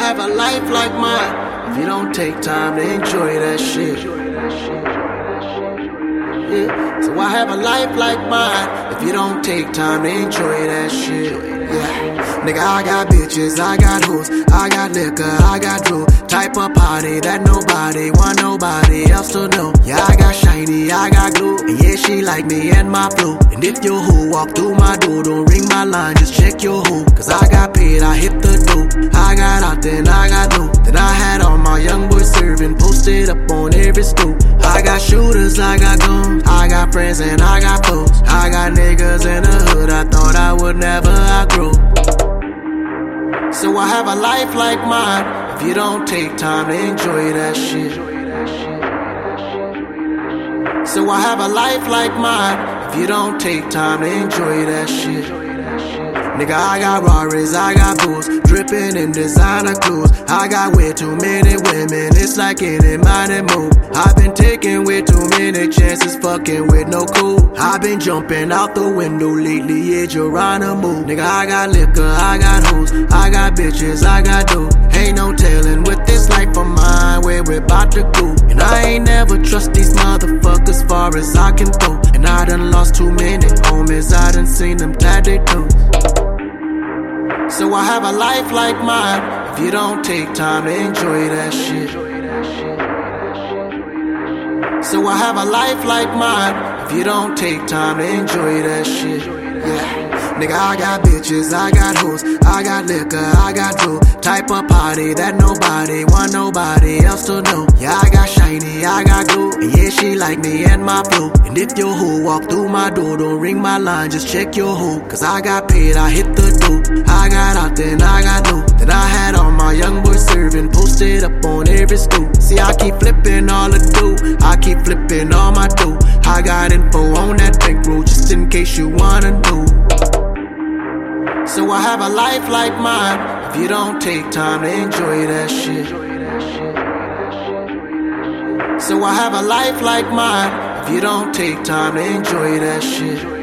have a life like mine if you don't take time to enjoy that shit? Yeah. So I have a life like mine if you don't take time to enjoy that shit. Yeah. Nigga, I got bitches, I got hoes, I got liquor, I got dough. Type of party that nobody want nobody else to know. Yeah, I got shiny, I got glue, and yeah, she like me and my flow. And if your hoe walk through my door, don't ring my line, just check your hoe. Cause I got paid, I hit the dough. I got out, then I got low. Then I had all my young boys serving, posted up on every stool. I got shooters, I got guns, I got friends and I got foes. I got niggas in the hood I thought I would never outgrow. So I have a life like mine if you don't take time to enjoy that shit. So I have a life like mine if you don't take time to enjoy that shit. Nigga, I got Rarries, I got booze, dripping in designer clothes. I got way too many women, it's like any minded move. I've been taking way too many chances, fucking with no cool. I've been jumping out the window lately, yeah, Geronimo. Nigga, I got liquor, I got hoes, I got bitches, I got dough. Ain't no telling with this life of mine where we're about to go. And I ain't never trust these motherfuckers far as I can throw. And I done lost too many homies, I done seen them tie their toes. So I have a life like mine if you don't take time to enjoy that shit. So I have a life like mine if you don't take time to enjoy that shit. Yeah. Nigga, I got bitches, I got hoes, I got liquor, I got dough. Type of party that nobody want nobody else to know. Yeah, I got shiny, I got glue, and yeah, she like me and my flow. And if your hoe walk through my door, don't ring my line, just check your hoe. Cause I got paid, I hit the dough. I got out, then I got low. Then I had all my young boys serving, posted up on every stool. See, I keep flipping all the dough, I keep flipping all my dough. I got info on that bankroll, just in case you wanna know. So I have a life like mine if you don't take time to enjoy that shit. So I have a life like mine if you don't take time to enjoy that shit.